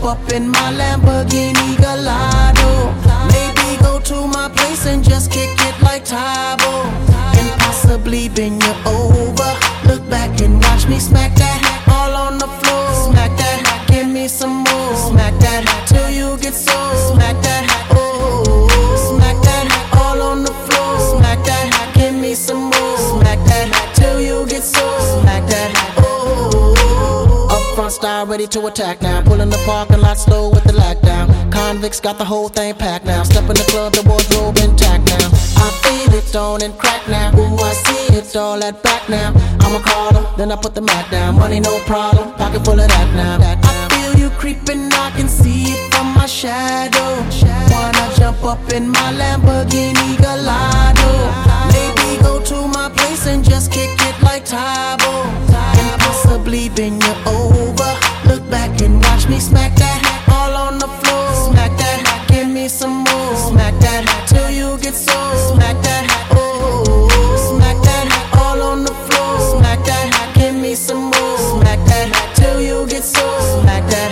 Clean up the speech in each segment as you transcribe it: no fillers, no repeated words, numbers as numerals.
jump up in my Lamborghini Gallardo. Maybe go to my place and just kick it like Tybo. And possibly bend you over. Look back and watch me smack that all on the floor. Smack that, give me some more. Smack that till you get sore. Smack that, oh. Smack that all on the floor. Smack that, give me some more. Smack that till you get sore. Smack that, oh. Up front style ready to attack now. Pull in the parking lot slow with the lockdown. Convicts got the whole thing packed now. Step in the club, the wardrobe intact now. I feel it on and crack now. Ooh, I see it all at back now. I'm a caller, then I put the Mac down. Money no problem, pocket full of that now. I feel you creeping, I can see it from my shadow. Wanna jump up in my Lamborghini Gallardo. Maybe go to my place and just kick it like Tybo. And possibly bend you over. Look back and watch me smack that all on the floor. Smack that, give me some more. Smack that till you get sore. Smack that, oh. Smack that all on the floor. Smack that, give me some more. Smack that till you get sore. Smack that,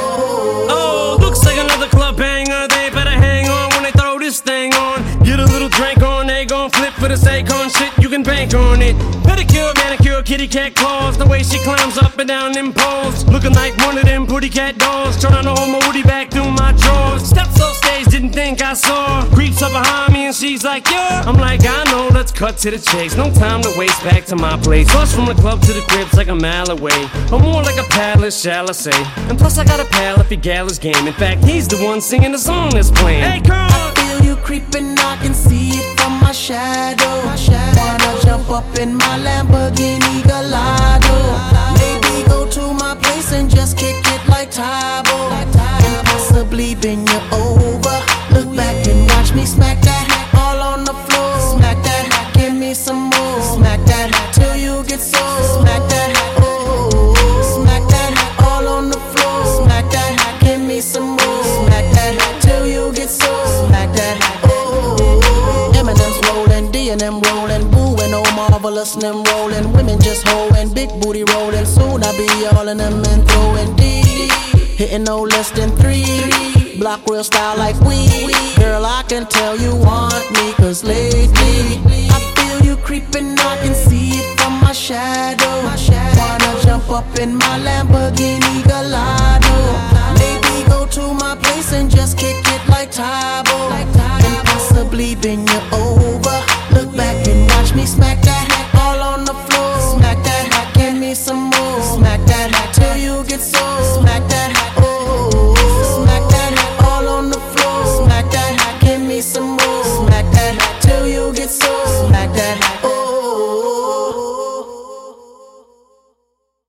oh. Oh, looks like another club banger. They better hang on when they throw this thing on. Get a little drink on, they gon' flip for the Akon shit. You can bank on it. Pedicure, manicure, kitty cat claws. The way she climbs up and down them poles, looking like one of them pretty cat dolls. Trying to hold my woody back through my drawers. Steps off stage, didn't think I saw. Creeps up behind me and she's like, yeah. I'm like, I know, let's cut to the chase. No time to waste, back to my place. Bus from the club to the crib's like a mile away, or more like a palace, shall I say. And plus I got a pal if he Gallus game. In fact, he's the one singing the song that's playing. Hey, girl! I feel you creeping, I can see it from my shadow. Wanna jump up in my Lamborghini Gallardo. Maybe go to my place and just kick it like Tybo. And possibly bend you over. Look back and watch me smack that all on the floor. Smack that, give me some more. Smack that till you get sore. Smack that, oh. Smack that all on the floor. Smack that, give me some more. Smack that till you get sore. Smack that, oh. Eminem's rolling, D&M rolling, Boo and Oh Marvelous and them rolling. Women just hoeing, big booty rolling. Soon I be all in them and throwing D. Hitting no less than 3. Block real style like we. Girl, I can tell you want me, cause lately I feel you creeping, I can see it from my shadow. Wanna jump up in my Lamborghini Gallardo. Maybe go to my place and just